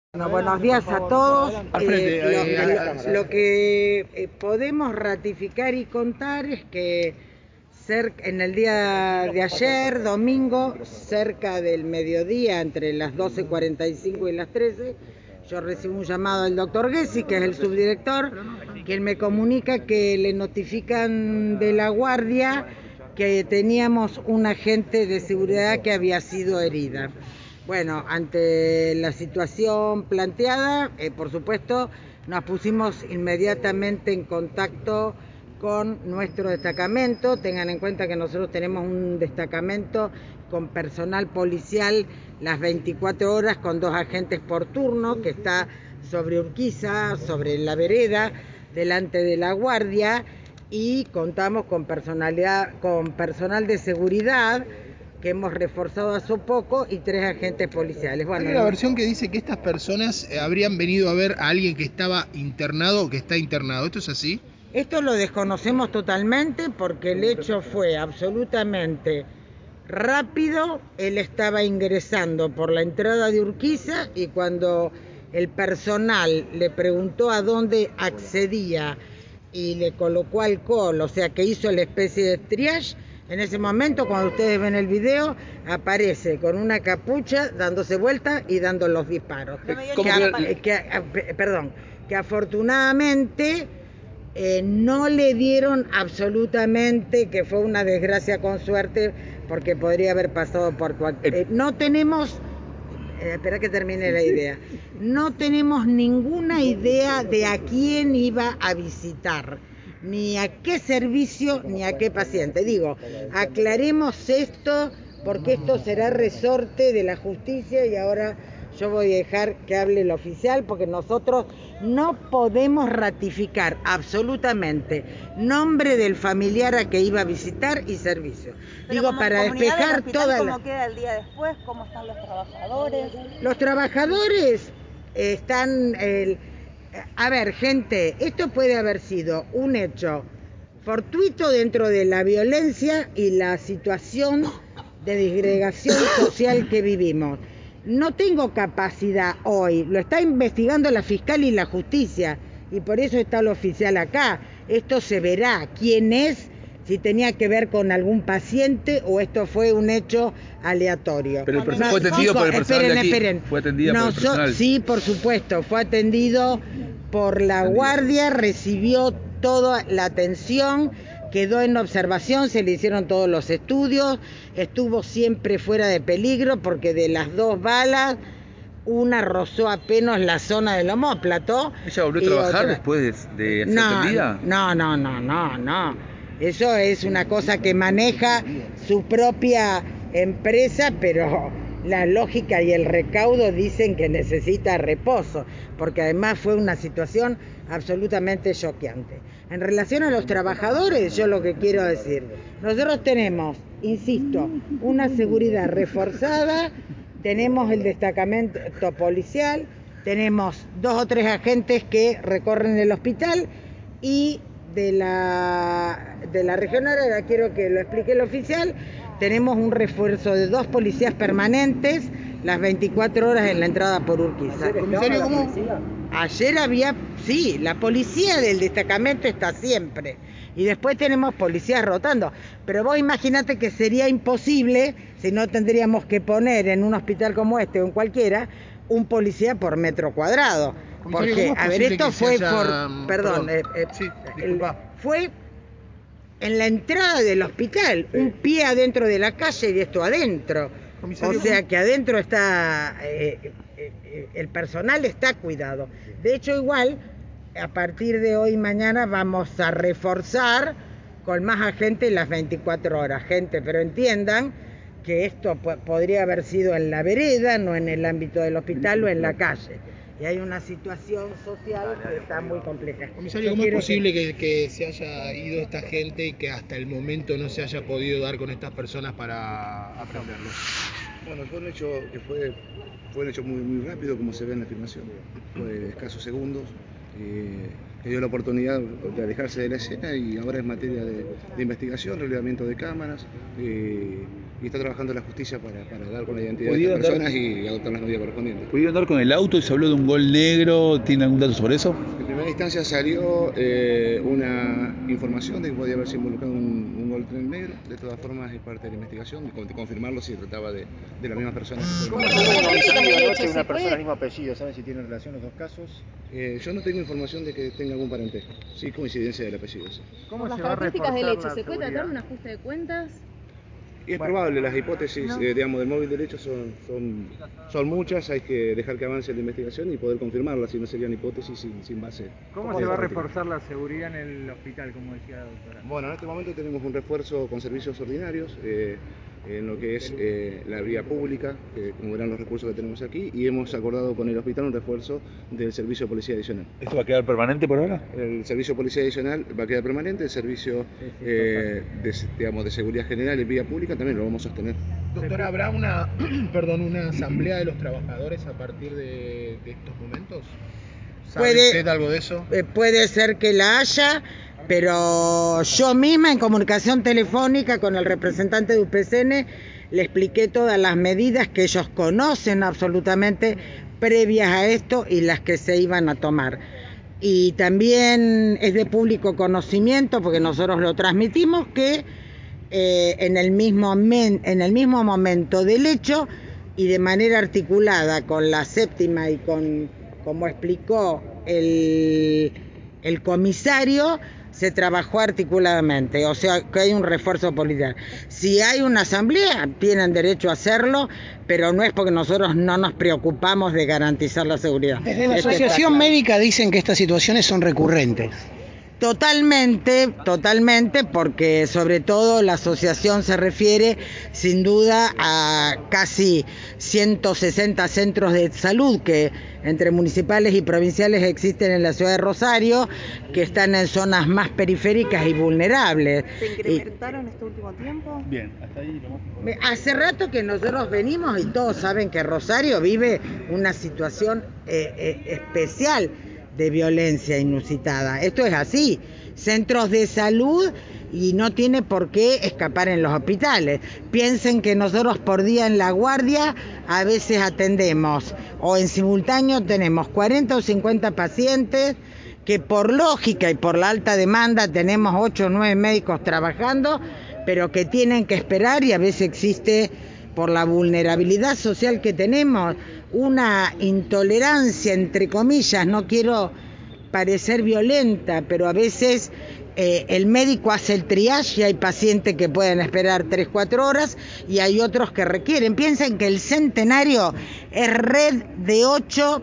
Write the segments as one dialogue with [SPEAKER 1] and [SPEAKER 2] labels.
[SPEAKER 1] Bueno, buenos días a todos. Lo que podemos ratificar y contar es que en el día de ayer, domingo, cerca del mediodía, entre las 12:45 y las 13, yo recibo un llamado del doctor Gessi, que es el subdirector, quien me comunica que le notifican de la guardia que teníamos un agente de seguridad que había sido herida. Bueno, ante la situación planteada, por supuesto, nos pusimos inmediatamente en contacto con nuestro destacamento. Tengan en cuenta que nosotros tenemos un destacamento con personal policial las 24 horas, con 2 agentes por turno, que está sobre Urquiza, sobre la vereda, delante de la guardia, y contamos con personal de seguridad que hemos reforzado hace poco, y 3 agentes policiales.
[SPEAKER 2] Bueno, hay una versión que dice que estas personas habrían venido a ver a alguien que estaba internado o que está internado. ¿Esto es así?
[SPEAKER 1] Esto lo desconocemos totalmente, porque el hecho fue absolutamente rápido. Él estaba ingresando por la entrada de Urquiza, y cuando el personal le preguntó a dónde accedía y le colocó alcohol, o sea que hizo la especie de triage, en ese momento, cuando ustedes ven el video, aparece con una capucha, dándose vuelta y dando los disparos. Que afortunadamente no le dieron absolutamente, que fue una desgracia con suerte, porque podría haber pasado por cualquier... no tenemos... espera que termine la idea. No tenemos ninguna idea de a quién iba a visitar, ni a qué servicio, ni a qué paciente. Digo, aclaremos esto, porque esto será resorte de la justicia, y ahora yo voy a dejar que hable el oficial, porque nosotros no podemos ratificar absolutamente nombre del familiar a que iba a visitar y servicio.
[SPEAKER 3] Pero digo, para despejar toda la... ¿Cómo queda el día después? ¿Cómo están los trabajadores?
[SPEAKER 1] Los trabajadores están... A ver, gente, esto puede haber sido un hecho fortuito dentro de la violencia y la situación de disgregación social que vivimos. No tengo capacidad hoy, lo está investigando la fiscal y la justicia, y por eso está el oficial acá. Esto se verá quién es, si tenía que ver con algún paciente o esto fue un hecho aleatorio.
[SPEAKER 4] Pero fue atendido por el personal de aquí.
[SPEAKER 1] Esperen.
[SPEAKER 4] Fue atendida por el personal.
[SPEAKER 1] Sí, por supuesto, fue atendido por la guardia, recibió toda la atención, quedó en observación, se le hicieron todos los estudios, estuvo siempre fuera de peligro, porque de las 2 balas, una rozó apenas la zona del omóplato.
[SPEAKER 4] ¿Ella volvió a trabajar después de ser atendida?
[SPEAKER 1] No. Eso es una cosa que maneja su propia empresa, pero la lógica y el recaudo dicen que necesita reposo, porque además fue una situación absolutamente choqueante. En relación a los trabajadores, yo lo que quiero decir, nosotros tenemos, insisto, una seguridad reforzada, tenemos el destacamento policial, tenemos 2 o 3 agentes que recorren el hospital, y de la regional, ahora quiero que lo explique el oficial, tenemos un refuerzo de 2 policías permanentes las 24 horas en la entrada por Urquiza.
[SPEAKER 2] Comisario, ¿cómo?
[SPEAKER 1] Ayer había, sí, la policía del destacamento está siempre, y después tenemos policías rotando, pero vos imaginate que sería imposible, si no tendríamos que poner en un hospital como este o en cualquiera, un policía por metro cuadrado. Porque, a ver, esto fue fue en la entrada del hospital, un pie adentro de la calle y esto adentro. O sea que adentro está, el personal está cuidado. De hecho, igual, a partir de hoy y mañana vamos a reforzar con más agentes las 24 horas. Gente, pero entiendan que esto podría haber sido en la vereda, no en el ámbito del hospital o en la calle. Y hay una situación social que está muy compleja.
[SPEAKER 2] Comisario, ¿cómo es posible que se haya ido esta gente y que hasta el momento no se haya podido dar con estas personas para aprenderlos?
[SPEAKER 5] Bueno, fue un hecho que fue un hecho muy rápido, como se ve en la filmación. Fue de escasos segundos. Que dio la oportunidad de alejarse de la escena, y ahora es materia de investigación, relevamiento de cámaras, y está trabajando la justicia para dar con la identidad de estas personas y adoptar las medidas correspondientes.
[SPEAKER 4] ¿Pudieron dar con el auto y se habló de un gol negro? ¿Tiene algún dato sobre eso?
[SPEAKER 5] En primera instancia salió una información de que podía haberse involucrado un gol tren negro. De todas formas es parte de la investigación, de confirmarlo si se trataba de la misma persona.
[SPEAKER 2] ¿Cómo se hubo un homicidio anoche de una persona del mismo apellido? ¿Saben si tienen relación los dos casos?
[SPEAKER 5] Yo no tengo información de que tenga algún parentesco. Sí, coincidencia del apellido. Sí.
[SPEAKER 3] ¿Cómo las características del hecho se puede tratar de un ajuste de cuentas?
[SPEAKER 5] Y es probable, las hipótesis digamos, del móvil del hecho son muchas, hay que dejar que avance la investigación y poder confirmarlas, si no serían hipótesis sin base.
[SPEAKER 2] ¿Cómo se va a reforzar la seguridad en el hospital, como decía la doctora?
[SPEAKER 5] Bueno, en este momento tenemos un refuerzo con servicios ordinarios, en lo que es la vía pública, como verán los recursos que tenemos aquí, y hemos acordado con el hospital un refuerzo del servicio de policía adicional.
[SPEAKER 4] ¿Esto va a quedar permanente por ahora?
[SPEAKER 5] El servicio de policía adicional va a quedar permanente, el servicio de seguridad general en vía pública también lo vamos a sostener.
[SPEAKER 2] Doctora, ¿habrá una asamblea de los trabajadores a partir de estos momentos? ¿Sabe usted algo de eso?
[SPEAKER 1] Puede ser que la haya, pero yo misma en comunicación telefónica con el representante de UPCN le expliqué todas las medidas que ellos conocen absolutamente previas a esto y las que se iban a tomar. Y también es de público conocimiento, porque nosotros lo transmitimos, que en el mismo momento del hecho y de manera articulada con la séptima y con, como explicó el comisario, se trabajó articuladamente, o sea que hay un refuerzo policial. Si hay una asamblea, tienen derecho a hacerlo, pero no es porque nosotros no nos preocupamos de garantizar la seguridad.
[SPEAKER 6] Desde la Asociación Médica dicen que estas situaciones son recurrentes.
[SPEAKER 1] Totalmente, porque sobre todo la asociación se refiere sin duda a casi 160 centros de salud que entre municipales y provinciales existen en la ciudad de Rosario, que están en zonas más periféricas y vulnerables.
[SPEAKER 3] ¿Se incrementaron este último tiempo?
[SPEAKER 4] Bien, hasta ahí nomás.
[SPEAKER 1] Hace rato que nosotros venimos y todos saben que Rosario vive una situación especial de violencia inusitada. Esto es así. Centros de salud y no tiene por qué escapar en los hospitales. Piensen que nosotros por día en la guardia a veces atendemos o en simultáneo tenemos 40 o 50 pacientes que por lógica y por la alta demanda tenemos 8 o 9 médicos trabajando, pero que tienen que esperar y a veces existe por la vulnerabilidad social que tenemos una intolerancia, entre comillas, no quiero parecer violenta, pero a veces el médico hace el triage y hay pacientes que pueden esperar 3-4 horas y hay otros que requieren. Piensen que el Centenario es red de 8,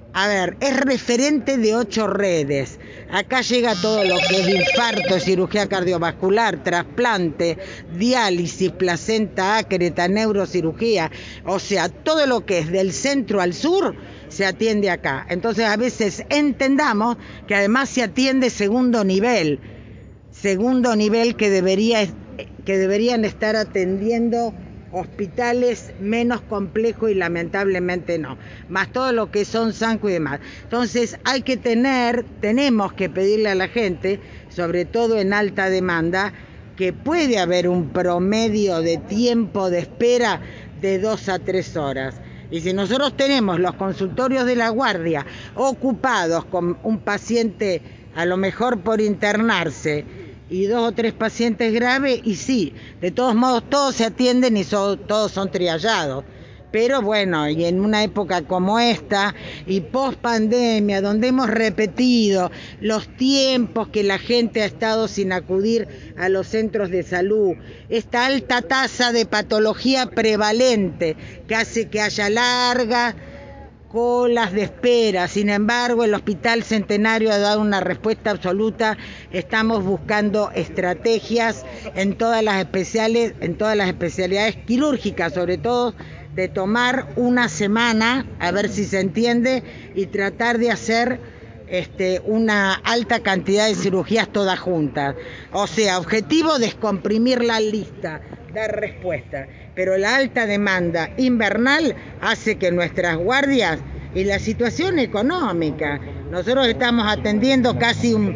[SPEAKER 1] es referente de 8 redes. Acá llega todo lo que es infarto, cirugía cardiovascular, trasplante, diálisis, placenta ácreta, neurocirugía, o sea, todo lo que es del centro al sur se atiende acá. Entonces a veces entendamos que además se atiende segundo nivel que deberían estar atendiendo hospitales menos complejos y lamentablemente no, más todo lo que son Sanco y demás. Entonces tenemos que pedirle a la gente, sobre todo en alta demanda, que puede haber un promedio de tiempo de espera de 2 a 3 horas. Y si nosotros tenemos los consultorios de la guardia ocupados con un paciente a lo mejor por internarse y 2 o 3 pacientes graves, y sí, de todos modos todos se atienden y todos son triallados. Pero bueno, y en una época como esta y post pandemia, donde hemos repetido los tiempos que la gente ha estado sin acudir a los centros de salud, esta alta tasa de patología prevalente que hace que haya largas colas de espera. Sin embargo, el Hospital Centenario ha dado una respuesta absoluta. Estamos buscando estrategias en todas las especialidades quirúrgicas, sobre todo de tomar una semana, a ver si se entiende, y tratar de hacer una alta cantidad de cirugías todas juntas. O sea, objetivo descomprimir la lista, dar respuesta. Pero la alta demanda invernal hace que nuestras guardias y la situación económica, nosotros estamos atendiendo casi un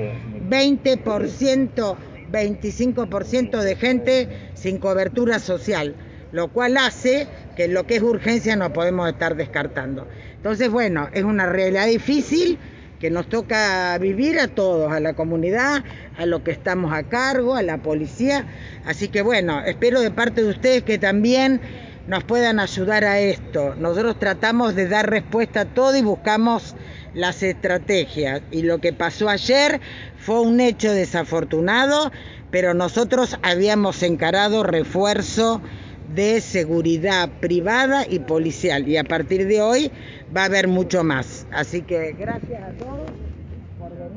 [SPEAKER 1] 20%, 25% de gente sin cobertura social. lo cual hace que lo que es urgencia no podemos estar descartando. Entonces, bueno, es una realidad difícil que nos toca vivir a todos, a la comunidad, a los que estamos a cargo, a la policía. Así que bueno, espero de parte de ustedes que también nos puedan ayudar a esto. Nosotros tratamos de dar respuesta a todo y buscamos las estrategias. Y lo que pasó ayer fue un hecho desafortunado, pero nosotros habíamos encarado refuerzo de seguridad privada y policial, y a partir de hoy va a haber mucho más. Así que gracias a todos.